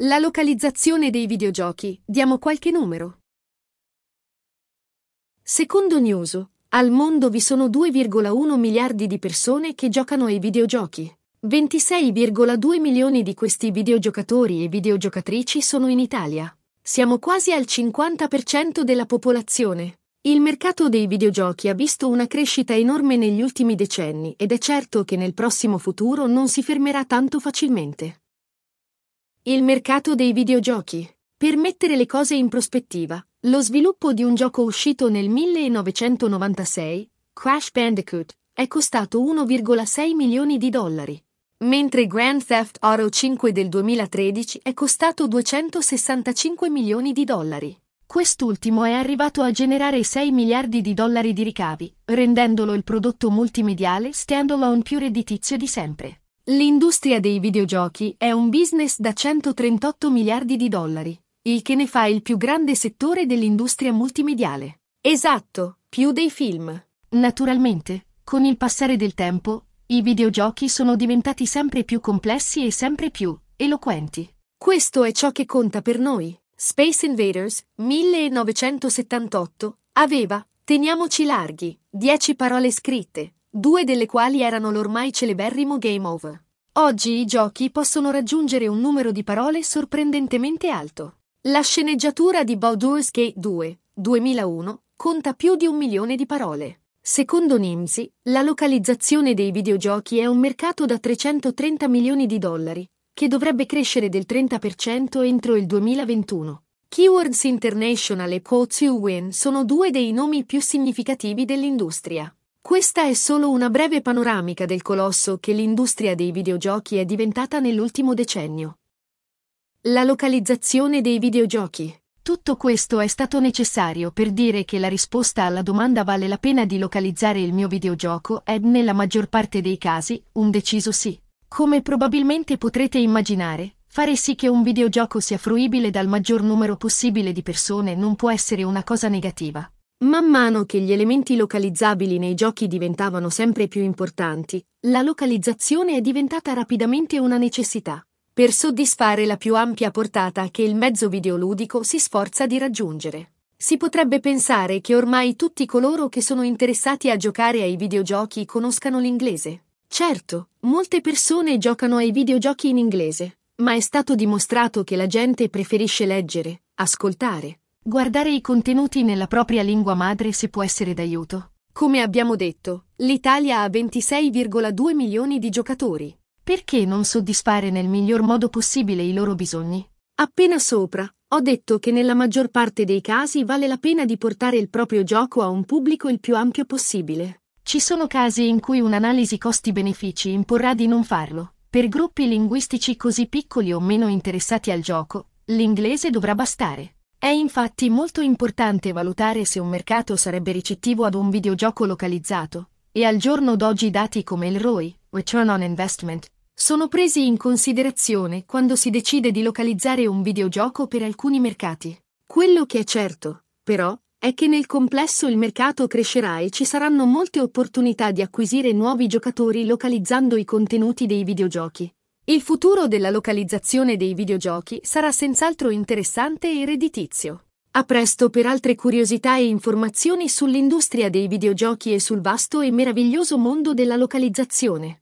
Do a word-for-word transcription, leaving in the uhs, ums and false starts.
La localizzazione dei videogiochi, diamo qualche numero. Secondo Newzoo, al mondo vi sono due virgola uno miliardi di persone che giocano ai videogiochi. ventisei virgola due milioni di questi videogiocatori e videogiocatrici sono in Italia. Siamo quasi al cinquanta per cento della popolazione. Il mercato dei videogiochi ha visto una crescita enorme negli ultimi decenni ed è certo che nel prossimo futuro non si fermerà tanto facilmente. Il mercato dei videogiochi. Per mettere le cose in prospettiva, lo sviluppo di un gioco uscito nel millenovecentonovantasei, Crash Bandicoot, è costato uno virgola sei milioni di dollari, mentre Grand Theft Auto cinque del duemilatredici è costato duecentosessantacinque milioni di dollari. Quest'ultimo è arrivato a generare sei miliardi di dollari di ricavi, rendendolo il prodotto multimediale standalone più redditizio di sempre. L'industria dei videogiochi è un business da centotrentotto miliardi di dollari, il che ne fa il più grande settore dell'industria multimediale. Esatto, più dei film. Naturalmente, con il passare del tempo, i videogiochi sono diventati sempre più complessi e sempre più eloquenti. Questo è ciò che conta per noi. Space Invaders, millenovecentosettantotto, aveva, teniamoci larghi, dieci parole scritte, due delle quali erano l'ormai celeberrimo Game Over. Oggi i giochi possono raggiungere un numero di parole sorprendentemente alto. La sceneggiatura di Baldur's Gate due, duemilauno, conta più di un milione di parole. Secondo Nimsy, la localizzazione dei videogiochi è un mercato da trecentotrenta milioni di dollari, che dovrebbe crescere del trenta per cento entro il duemilaventuno. Keywords International e Call to Win sono due dei nomi più significativi dell'industria. Questa è solo una breve panoramica del colosso che l'industria dei videogiochi è diventata nell'ultimo decennio. La localizzazione dei videogiochi. Tutto questo è stato necessario per dire che la risposta alla domanda vale la pena di localizzare il mio videogioco è, nella maggior parte dei casi, un deciso sì. Come probabilmente potrete immaginare, fare sì che un videogioco sia fruibile dal maggior numero possibile di persone non può essere una cosa negativa. Man mano che gli elementi localizzabili nei giochi diventavano sempre più importanti, la localizzazione è diventata rapidamente una necessità, per soddisfare la più ampia portata che il mezzo videoludico si sforza di raggiungere. Si potrebbe pensare che ormai tutti coloro che sono interessati a giocare ai videogiochi conoscano l'inglese. Certo, molte persone giocano ai videogiochi in inglese, ma è stato dimostrato che la gente preferisce leggere, ascoltare, guardare i contenuti nella propria lingua madre se può essere d'aiuto. Come abbiamo detto, l'Italia ha ventisei virgola due milioni di giocatori. Perché non soddisfare nel miglior modo possibile i loro bisogni? Appena sopra, ho detto che nella maggior parte dei casi vale la pena di portare il proprio gioco a un pubblico il più ampio possibile. Ci sono casi in cui un'analisi costi-benefici imporrà di non farlo. Per gruppi linguistici così piccoli o meno interessati al gioco, l'inglese dovrà bastare. È infatti molto importante valutare se un mercato sarebbe ricettivo ad un videogioco localizzato, e al giorno d'oggi dati come il R O I, Return on Investment, sono presi in considerazione quando si decide di localizzare un videogioco per alcuni mercati. Quello che è certo, però, è che nel complesso il mercato crescerà e ci saranno molte opportunità di acquisire nuovi giocatori localizzando i contenuti dei videogiochi. Il futuro della localizzazione dei videogiochi sarà senz'altro interessante e redditizio. A presto per altre curiosità e informazioni sull'industria dei videogiochi e sul vasto e meraviglioso mondo della localizzazione.